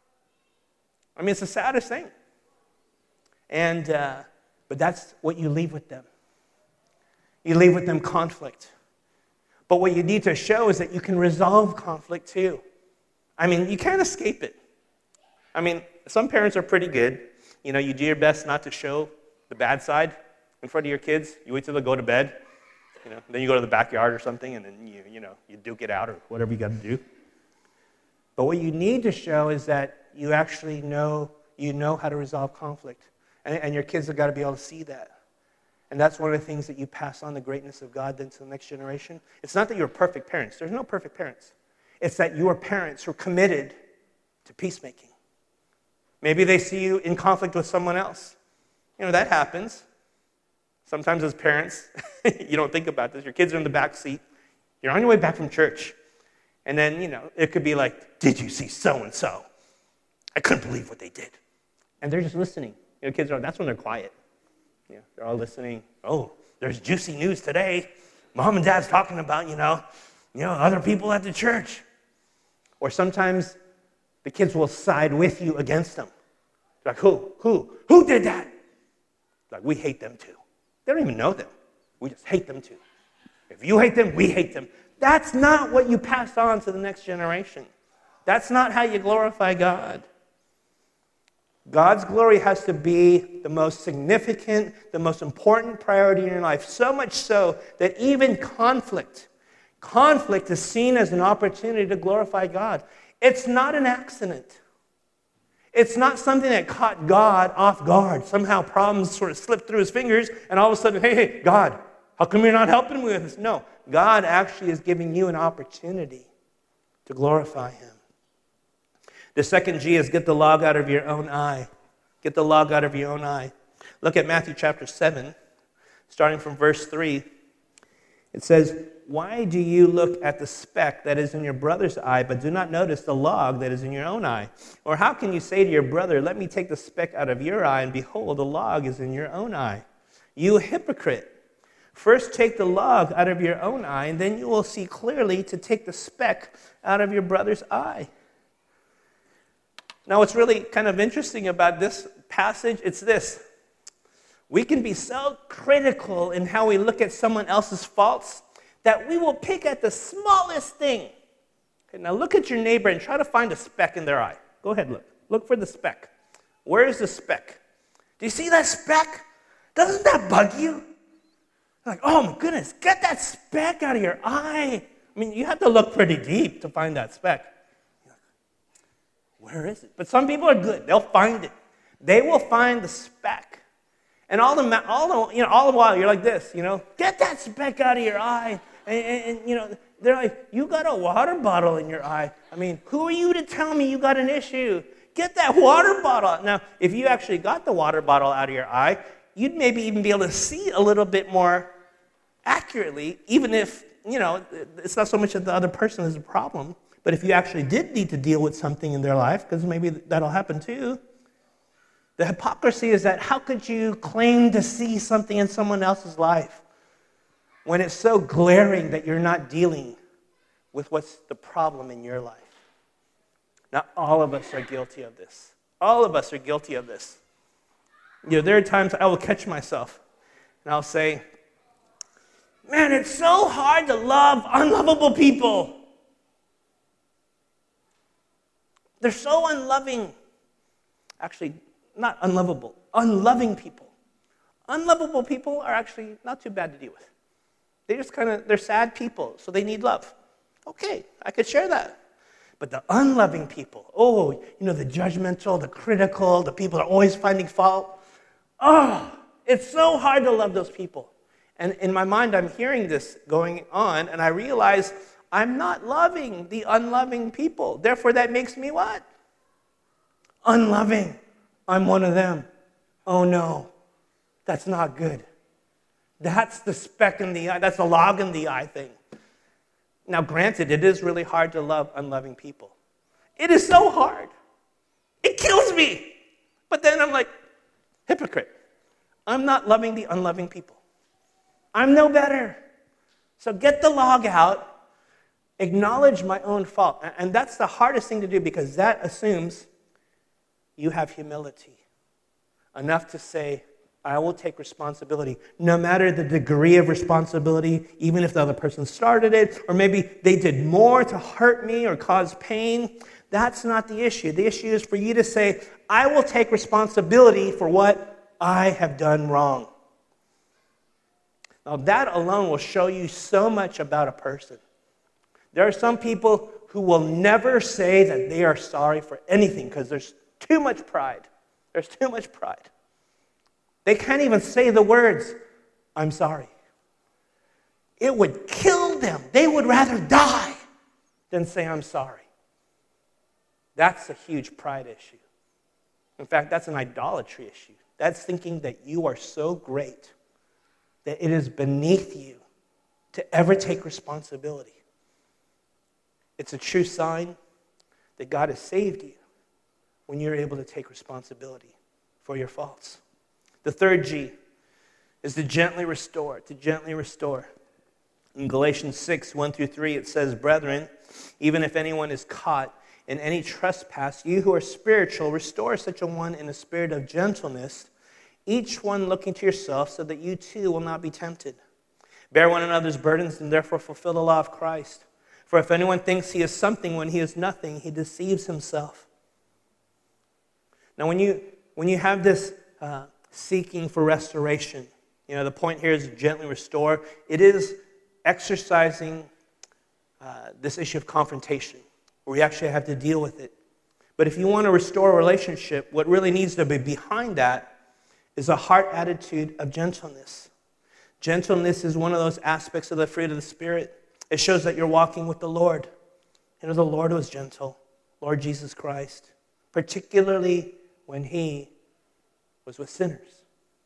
I mean, it's the saddest thing. And uh, but that's what you leave with them. You leave with them conflict. But what you need to show is that you can resolve conflict too. I mean, you can't escape it. I mean, some parents are pretty good. You know, you do your best not to show the bad side in front of your kids. You wait till they go to bed. You know, then you go to the backyard or something, and then you you know you duke it out or whatever you got to do. But what you need to show is that you actually know you know how to resolve conflict. And, and your kids have got to be able to see that. And that's one of the things that you pass on the greatness of God then to the next generation. It's not that you're perfect parents. There's no perfect parents. It's that you are parents who are committed to peacemaking. Maybe they see you in conflict with someone else. You know, that happens. Sometimes as parents, you don't think about this. Your kids are in the back seat. You're on your way back from church. And then, you know, it could be like, did you see so-and-so? I couldn't believe what they did. And they're just listening. You know, kids are, that's when they're quiet. You know, they're all listening. Oh, there's juicy news today. Mom and Dad's talking about, you know, you know, other people at the church. Or sometimes the kids will side with you against them. Like, who? Who? Who did that? Like, we hate them too. They don't even know them. We just hate them too. If you hate them, we hate them. That's not what you pass on to the next generation. That's not how you glorify God. God's glory has to be the most significant, the most important priority in your life. So much so that even conflict, conflict is seen as an opportunity to glorify God. It's not an accident. It's not something that caught God off guard. Somehow problems sort of slipped through his fingers, and all of a sudden, hey, hey, God, how come you're not helping me with this? No, God actually is giving you an opportunity to glorify him. The second G is get the log out of your own eye. Get the log out of your own eye. Look at Matthew chapter seven, starting from verse three. It says, why do you look at the speck that is in your brother's eye, but do not notice the log that is in your own eye? Or how can you say to your brother, let me take the speck out of your eye, and behold, the log is in your own eye? You hypocrite! First take the log out of your own eye, and then you will see clearly to take the speck out of your brother's eye. Now, what's really kind of interesting about this passage, it's this. We can be so critical in how we look at someone else's faults that we will pick at the smallest thing. Okay, now look at your neighbor and try to find a speck in their eye. Go ahead, look. Look for the speck. Where is the speck? Do you see that speck? Doesn't that bug you? Like, oh my goodness, get that speck out of your eye. I mean, you have to look pretty deep to find that speck. Where is it? But some people are good. They'll find it. They will find the speck. And all the, all the, you know, all the while, you're like this, you know, get that speck out of your eye. And, and, and, you know, they're like, you got a water bottle in your eye. I mean, who are you to tell me you got an issue? Get that water bottle out. Now, if you actually got the water bottle out of your eye, you'd maybe even be able to see a little bit more accurately, even if, you know, it's not so much that the other person is a problem. But if you actually did need to deal with something in their life, because maybe that'll happen too, the hypocrisy is that how could you claim to see something in someone else's life when it's so glaring that you're not dealing with what's the problem in your life. Now, all of us are guilty of this. All of us are guilty of this. You know, there are times I will catch myself and I'll say, man, it's so hard to love unlovable people. They're so unloving. Actually, not unlovable, unloving people. Unlovable people are actually not too bad to deal with. They just kind of, they're sad people, so they need love. Okay, I could share that. But the unloving people, oh, you know, the judgmental, the critical, the people that are always finding fault. Oh, it's so hard to love those people. And in my mind, I'm hearing this going on, and I realize I'm not loving the unloving people. Therefore, that makes me what? Unloving. I'm one of them. Oh, no. That's not good. That's the speck in the eye. That's the log in the eye thing. Now, granted, it is really hard to love unloving people. It is so hard. It kills me. But then I'm like, hypocrite. I'm not loving the unloving people. I'm no better. So get the log out. Acknowledge my own fault. And that's the hardest thing to do because that assumes you have humility. Enough to say, I will take responsibility, no matter the degree of responsibility, even if the other person started it, or maybe they did more to hurt me or cause pain. That's not the issue. The issue is for you to say, I will take responsibility for what I have done wrong. Now, that alone will show you so much about a person. There are some people who will never say that they are sorry for anything because there's too much pride. There's too much pride. They can't even say the words, I'm sorry. It would kill them. They would rather die than say, I'm sorry. That's a huge pride issue. In fact, that's an idolatry issue. That's thinking that you are so great that it is beneath you to ever take responsibility. It's a true sign that God has saved you when you're able to take responsibility for your faults. The third G is to gently restore, to gently restore. In Galatians six, one through three, it says, Brethren, even if anyone is caught in any trespass, you who are spiritual, restore such a one in a spirit of gentleness, each one looking to yourself so that you too will not be tempted. Bear one another's burdens and therefore fulfill the law of Christ. For if anyone thinks he is something when he is nothing, he deceives himself. Now when you, when you have this uh, seeking for restoration, you know, the point here is gently restore. It is exercising uh, this issue of confrontation, where we actually have to deal with it. But if you want to restore a relationship, what really needs to be behind that is a heart attitude of gentleness. Gentleness is one of those aspects of the fruit of the Spirit. It shows that you're walking with the Lord. You know, the Lord was gentle, Lord Jesus Christ, particularly when he was with sinners.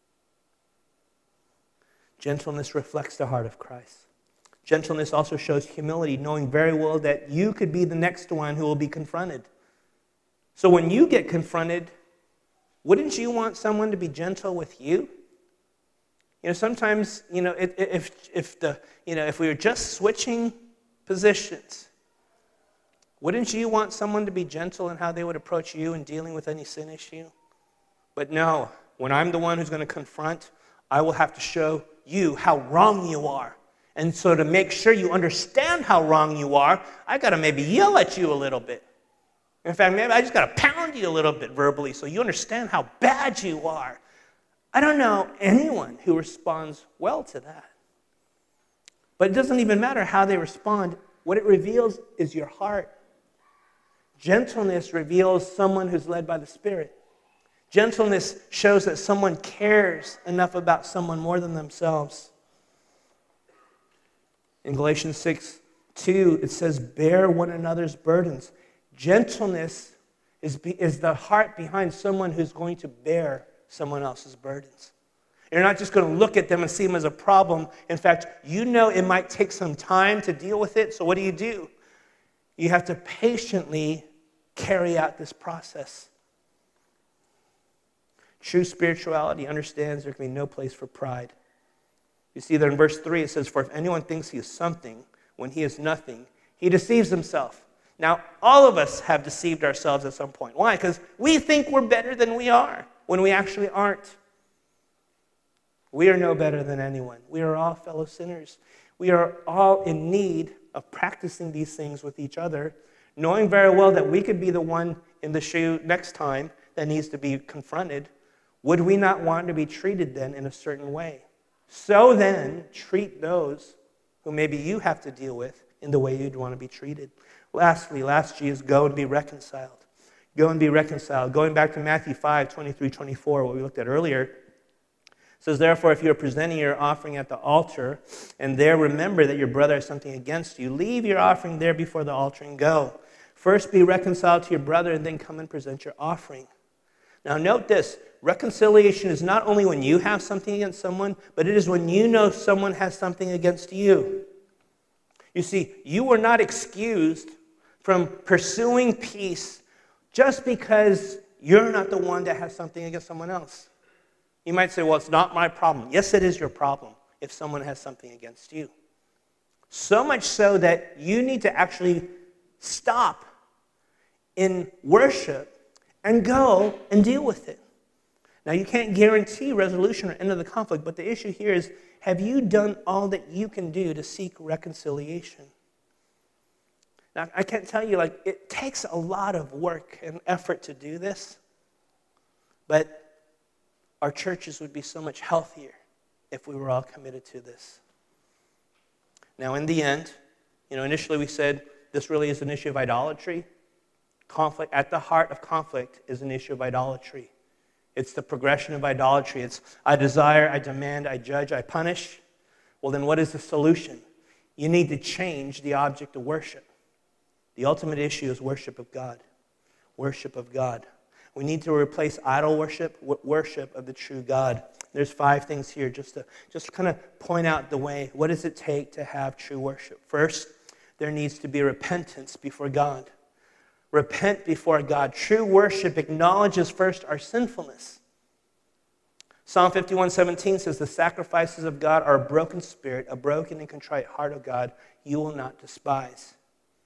Gentleness reflects the heart of Christ. Gentleness also shows humility, knowing very well that you could be the next one who will be confronted. So when you get confronted, wouldn't you want someone to be gentle with you? You know, sometimes, you know, if if, if the you know if we were just switching positions, wouldn't you want someone to be gentle in how they would approach you in dealing with any sin issue? But no, when I'm the one who's going to confront, I will have to show you how wrong you are. And so to make sure you understand how wrong you are, I got to maybe yell at you a little bit. In fact, maybe I just got to pound you a little bit verbally so you understand how bad you are. I don't know anyone who responds well to that. But it doesn't even matter how they respond. What it reveals is your heart. Gentleness reveals someone who's led by the Spirit. Gentleness shows that someone cares enough about someone more than themselves. In Galatians six two, it says, bear one another's burdens. Gentleness is, is the heart behind someone who's going to bear someone else's burdens. You're not just going to look at them and see them as a problem. In fact, you know it might take some time to deal with it, so what do you do? You have to patiently carry out this process. True spirituality understands there can be no place for pride. You see there in verse three, it says, "For if anyone thinks he is something when he is nothing, he deceives himself." Now, all of us have deceived ourselves at some point. Why? Because we think we're better than we are when we actually aren't. We are no better than anyone. We are all fellow sinners. We are all in need of practicing these things with each other, knowing very well that we could be the one in the shoe next time that needs to be confronted. Would we not want to be treated then in a certain way? So then, treat those who maybe you have to deal with in the way you'd want to be treated. Lastly, last G is go and be reconciled. Go and be reconciled. Going back to Matthew five, twenty-three, twenty-four, what we looked at earlier, it says, "Therefore, if you are presenting your offering at the altar, and there remember that your brother has something against you, leave your offering there before the altar and go. First be reconciled to your brother, and then come and present your offering." Now note this, reconciliation is not only when you have something against someone, but it is when you know someone has something against you. You see, you were not excused from pursuing peace just because you're not the one that has something against someone else. You might say, well, it's not my problem. Yes, it is your problem if someone has something against you. So much so that you need to actually stop in worship and go and deal with it. Now, you can't guarantee resolution or end of the conflict, but the issue here is, have you done all that you can do to seek reconciliation? Now, I can't tell you, like, it takes a lot of work and effort to do this, but our churches would be so much healthier if we were all committed to this. Now, in the end, you know, initially we said this really is an issue of idolatry. Conflict, at the heart of conflict, is an issue of idolatry. It's the progression of idolatry. It's I desire, I demand, I judge, I punish. Well, then what is the solution? You need to change the object of worship. The ultimate issue is worship of God. Worship of God. We need to replace idol worship with worship of the true God. There's five things here just to just kind of point out the way. What does it take to have true worship? First, there needs to be repentance before God. Repent before God. True worship acknowledges first our sinfulness. Psalm fifty-one seventeen says, "The sacrifices of God are a broken spirit, a broken and contrite heart, of God, you will not despise."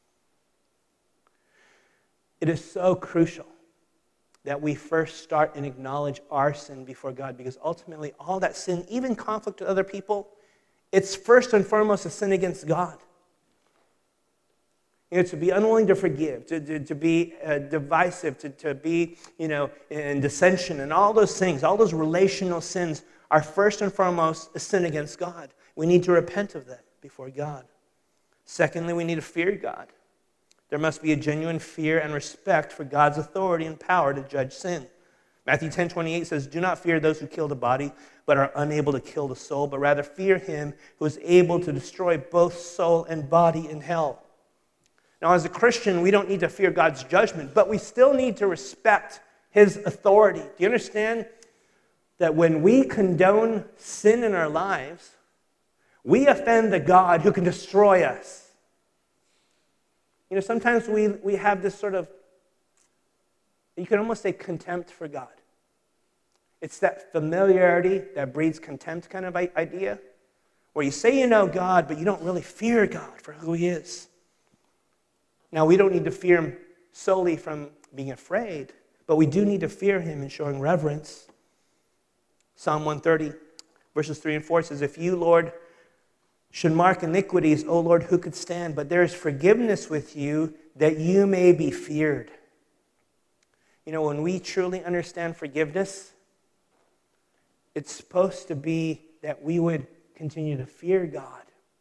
It is so crucial that we first start and acknowledge our sin before God, because ultimately all that sin, even conflict with other people, it's first and foremost a sin against God. You know, to be unwilling to forgive, to, to, to be uh, divisive, to, to be, you know, in dissension, and all those things, all those relational sins are first and foremost a sin against God. We need to repent of that before God. Secondly, we need to fear God. There must be a genuine fear and respect for God's authority and power to judge sin. Matthew ten twenty-eight says, "Do not fear those who kill the body, but are unable to kill the soul, but rather fear him who is able to destroy both soul and body in hell." Now, as a Christian, we don't need to fear God's judgment, but we still need to respect his authority. Do you understand that when we condone sin in our lives, we offend the God who can destroy us? You know, sometimes we, we have this sort of, you can almost say, contempt for God. It's that familiarity that breeds contempt kind of idea, where you say you know God, but you don't really fear God for who he is. Now, we don't need to fear him solely from being afraid, but we do need to fear him in showing reverence. Psalm one thirty, verses three and four says, "If you, Lord, should mark iniquities, O Lord, who could stand? But there is forgiveness with you, that you may be feared." You know, when we truly understand forgiveness, it's supposed to be that we would continue to fear God.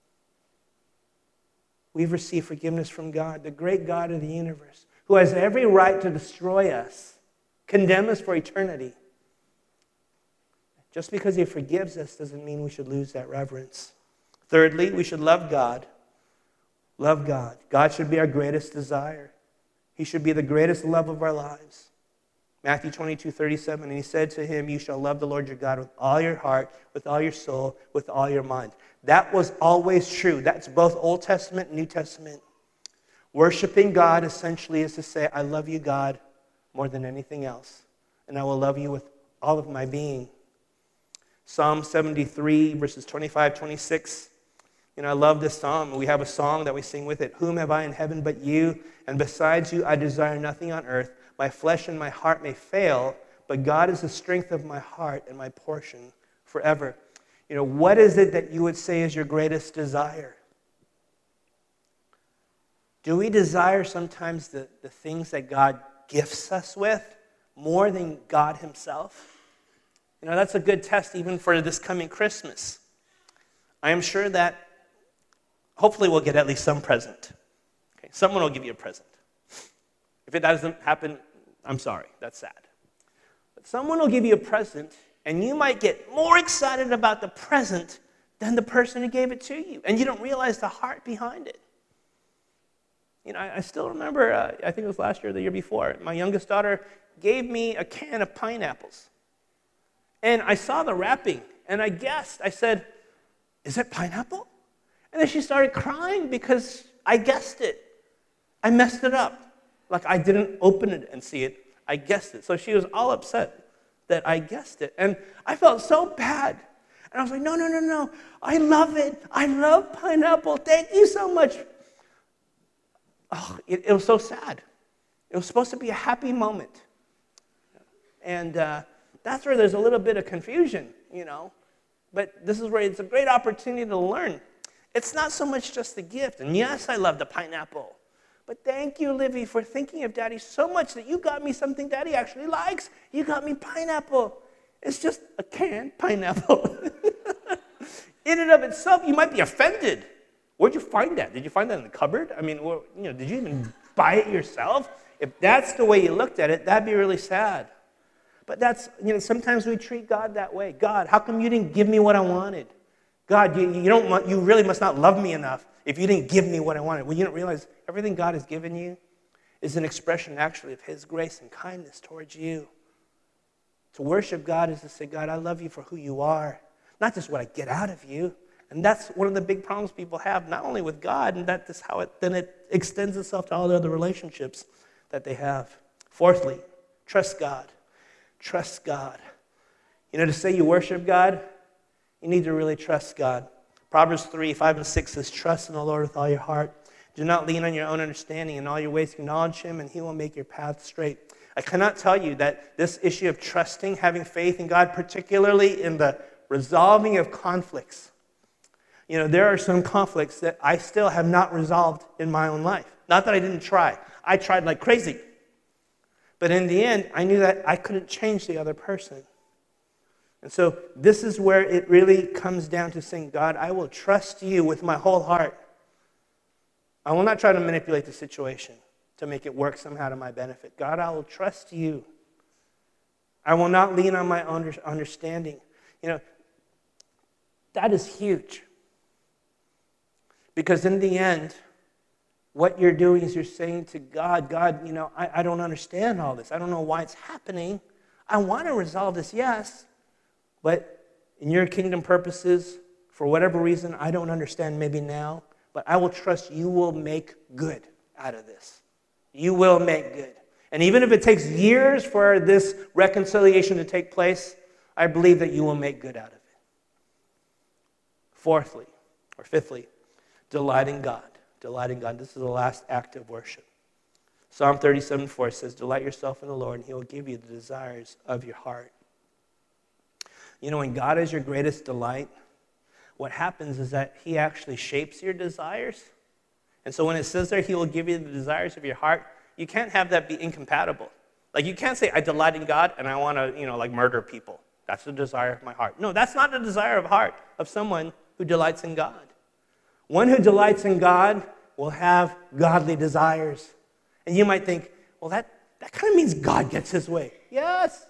We've received forgiveness from God, the great God of the universe, who has every right to destroy us, condemn us for eternity. Just because he forgives us doesn't mean we should lose that reverence. Thirdly, we should love God. Love God. God should be our greatest desire. He should be the greatest love of our lives. Matthew twenty-two thirty-seven, "And he said to him, you shall love the Lord your God with all your heart, with all your soul, with all your mind." That was always true. That's both Old Testament and New Testament. Worshiping God essentially is to say, I love you, God, more than anything else. And I will love you with all of my being. Psalm seventy-three, verses twenty-five, twenty-six. You know, I love this psalm. We have a song that we sing with it. Whom have I in heaven but you? And besides you, I desire nothing on earth. My flesh and my heart may fail, but God is the strength of my heart and my portion forever. You know, what is it that you would say is your greatest desire? Do we desire sometimes the, the things that God gifts us with more than God himself? You know, that's a good test even for this coming Christmas. I am sure that hopefully we'll get at least some present. Okay, someone will give you a present. If it doesn't happen, I'm sorry, that's sad. But someone will give you a present, and you might get more excited about the present than the person who gave it to you, and you don't realize the heart behind it. You know, I, I still remember, uh, I think it was last year or the year before, my youngest daughter gave me a can of pineapples. And I saw the wrapping, and I guessed, I said, is it pineapple? And then she started crying because I guessed it. I messed it up. Like I didn't open it and see it. I guessed it. So she was all upset that I guessed it. And I felt so bad. And I was like, no, no, no, no. I love it. I love pineapple. Thank you so much. Oh, it, it was so sad. It was supposed to be a happy moment. And uh, that's where there's a little bit of confusion, you know. But this is where it's a great opportunity to learn. It's not so much just the gift. And yes, I love the pineapple. But thank you, Livy, for thinking of Daddy so much that you got me something Daddy actually likes. You got me pineapple. It's just a canned pineapple. In and of itself, you might be offended. Where'd you find that? Did you find that in the cupboard? I mean, well, you know, did you even buy it yourself? If that's the way you looked at it, that'd be really sad. But that's, you know, sometimes we treat God that way. God, how come you didn't give me what I wanted? God, you, you don't, you really must not love me enough if you didn't give me what I wanted. Well, you don't realize everything God has given you is an expression actually of his grace and kindness towards you. To worship God is to say, God, I love you for who you are, not just what I get out of you. And that's one of the big problems people have, not only with God, and that is how it then it extends itself to all the other relationships that they have. Fourthly, trust God. Trust God. You know, to say you worship God, you need to really trust God. Proverbs three, five, and six says, trust in the Lord with all your heart. Do not lean on your own understanding. In all your ways acknowledge him, and he will make your path straight. I cannot tell you that this issue of trusting, having faith in God, particularly in the resolving of conflicts. You know, there are some conflicts that I still have not resolved in my own life. Not that I didn't try. I tried like crazy. But in the end, I knew that I couldn't change the other person. And so this is where it really comes down to saying, God, I will trust you with my whole heart. I will not try to manipulate the situation to make it work somehow to my benefit. God, I will trust you. I will not lean on my own understanding. You know, that is huge. Because in the end, what you're doing is you're saying to God, God, you know, I, I don't understand all this. I don't know why it's happening. I want to resolve this, yes. But in your kingdom purposes, for whatever reason, I don't understand maybe now, but I will trust you will make good out of this. You will make good. And even if it takes years for this reconciliation to take place, I believe that you will make good out of it. Fourthly, or fifthly, delight in God. Delight in God. This is the last act of worship. Psalm thirty-seven four says, delight yourself in the Lord, and he will give you the desires of your heart. You know, when God is your greatest delight, what happens is that he actually shapes your desires. And so when it says there, he will give you the desires of your heart, you can't have that be incompatible. Like you can't say, I delight in God and I want to, you know, like murder people. That's the desire of my heart. No, that's not the desire of heart of someone who delights in God. One who delights in God will have godly desires. And you might think, well, that, that kind of means God gets his way. Yes.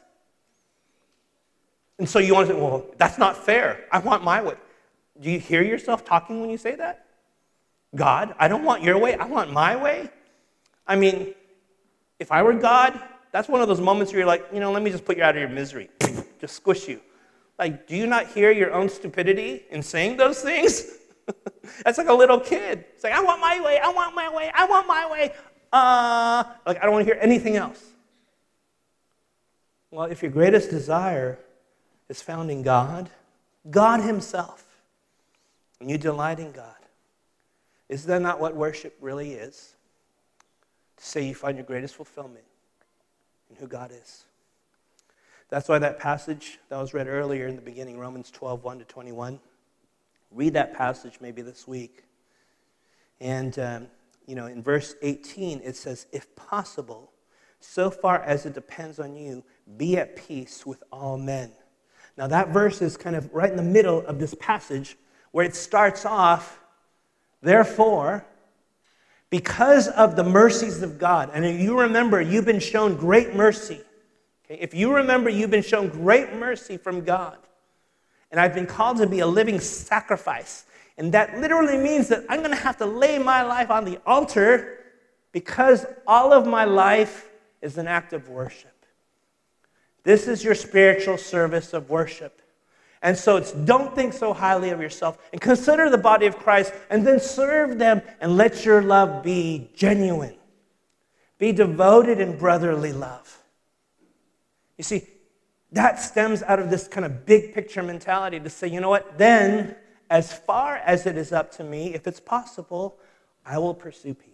And so you want to say, well, that's not fair. I want my way. Do you hear yourself talking when you say that? God, I don't want your way. I want my way. I mean, if I were God, that's one of those moments where you're like, you know, let me just put you out of your misery. Just squish you. Like, do you not hear your own stupidity in saying those things? That's like a little kid. It's like, I want my way. I want my way. I want my way. Uh, like, I don't want to hear anything else. Well, if your greatest desire is found in God, God himself, and you delight in God. Is that not what worship really is? To say you find your greatest fulfillment in who God is. That's why that passage that was read earlier in the beginning, Romans twelve, one to twenty-one, read that passage maybe this week. And, um, you know, in verse eighteen, it says, if possible, so far as it depends on you, be at peace with all men. Now that verse is kind of right in the middle of this passage where it starts off, therefore, because of the mercies of God, and you remember you've been shown great mercy. Okay? If you remember you've been shown great mercy from God, and I've been called to be a living sacrifice, and that literally means that I'm going to have to lay my life on the altar because all of my life is an act of worship. This is your spiritual service of worship. And so it's don't think so highly of yourself and consider the body of Christ and then serve them and let your love be genuine. Be devoted in brotherly love. You see, that stems out of this kind of big picture mentality to say, you know what, then as far as it is up to me, if it's possible, I will pursue peace.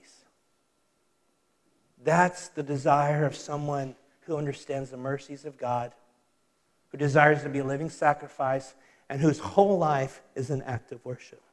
That's the desire of someone who understands the mercies of God, who desires to be a living sacrifice, and whose whole life is an act of worship.